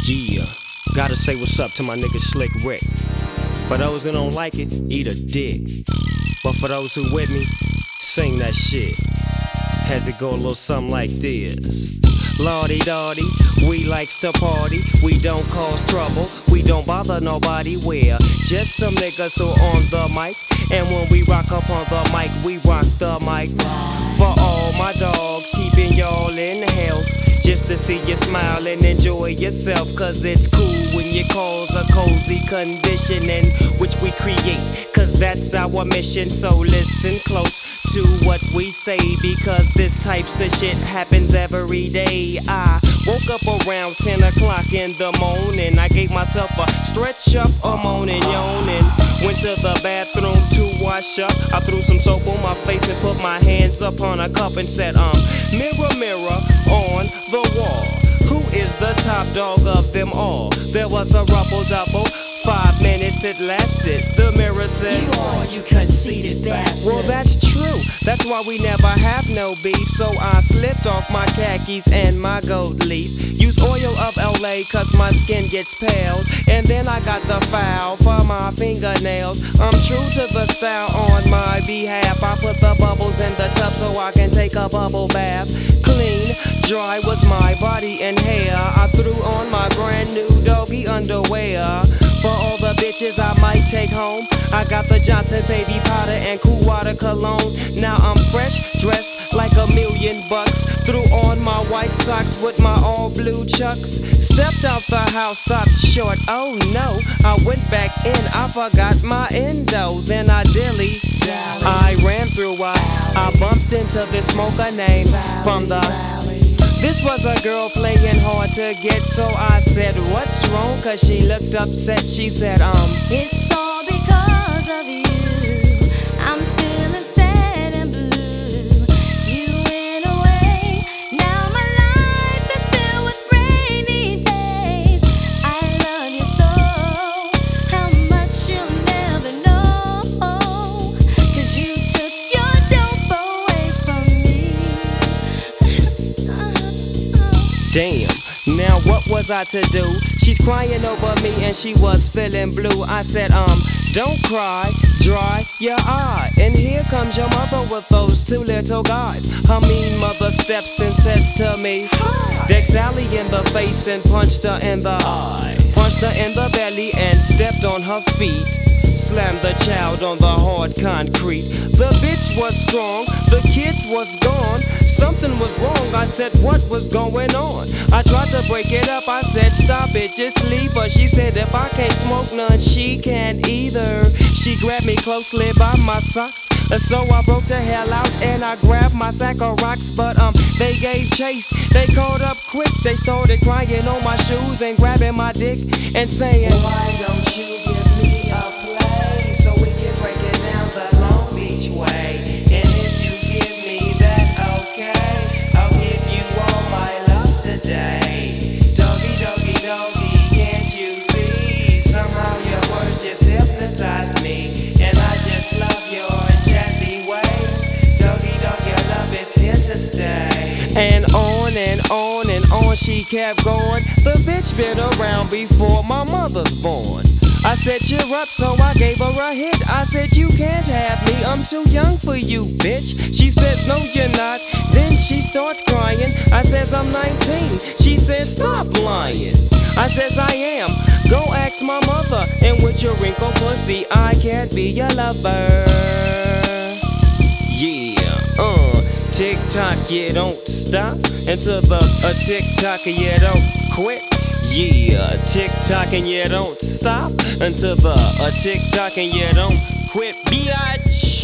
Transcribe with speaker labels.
Speaker 1: Yeah, gotta say what's up to my nigga Slick Rick. For those who don't like it, eat a dick. But for those who with me, sing that shit. Has it go a little something like this. Lordy Dotty, we likes to party. We don't cause trouble, we don't bother nobody. We're just some niggas who on the mic. And when we rock up on the mic, we rock the mic. For all my dogs, keeping y'all in health. Just to see you smile and enjoy yourself. Cause it's cool when you cause a cozy condition in which we create. Cause that's our mission, so listen close to what we say, because this types of shit happens every day. I woke up around 10 o'clock in the morning. I gave myself a stretch up, a moaning, yawning. Went to the bathroom to wash up. I threw some soap on my face and put my hands up on a cup and said, mirror, mirror on the wall, who is the top dog of them all? There was a rubble-double, 5 minutes it lasted. The mirror said,
Speaker 2: you are, you conceited bastard.
Speaker 1: Well, that's true, that's why we never have no beef. So I slipped off my khakis and my gold leaf. Use oil of LA cause my skin gets pale. And then I got the foul for my fingernails. I'm true to the style on my behalf. I put the bubbles in the tub so I can take a bubble bath. Clean, dry was my body and hair. I threw on my brand new doggy underwear. For all the bitches I might take home, I got the Johnson baby powder and cool water cologne. Now I'm fresh, dressed like $1,000,000. Threw on my white socks with my all blue chucks. Stepped out the house, stopped short, oh no. I went back in, I forgot my endo. Then I I ran through I bumped into this smoker named from the. This was a girl playing hard to get, so I said, what's wrong? Cause she looked upset, she said,
Speaker 2: it's all because of you. I'm feeling sad and blue. You went away, now my life is filled with rainy days. I love you so, how much you'll never know. Cause you took your dope away from me.
Speaker 1: Damn, now what was I to do? She's crying over me and she was feeling blue. I said, don't cry, dry your eye. And here comes your mother with those 2 little guys. Her mean mother steps and says to me, decked Sally in the face and punched her in the eye. Punched her in the belly and stepped on her feet. Slammed the child on the hard concrete. The bitch was strong, the kids was gone. Something was wrong, I said what was going on? I tried to break it up, I said stop it, just leave her. She said if I can't smoke none, she can't either. She grabbed me closely by my socks, so I broke the hell out and I grabbed my sack of rocks. But they gave chase, they caught up quick. They started crying on my shoes and grabbing my dick and saying, why don't you give me a play so we can break it down the Long Beach way? And if you give me that, okay, I'll give you all my love today. Doggy, doggy, doggy, can't you see? Somehow your words just hypnotized me, and I just love your jazzy ways. Doggy, dog, your love is here to stay. And on and on and on she kept going. The bitch been around before my mother's born. I said cheer up, so I gave her a hit. I said you can't have me, I'm too young for you, bitch. She says no you're not, then she starts crying. I says I'm 19, she says stop lying. I says I am, go ask my mother. And with your wrinkled pussy I can't be your lover. Yeah, tick-tock, you don't stop until the tick-tock, you don't quit. Yeah, tick-tock and you don't stop until the tick-tock and you don't quit, bitch.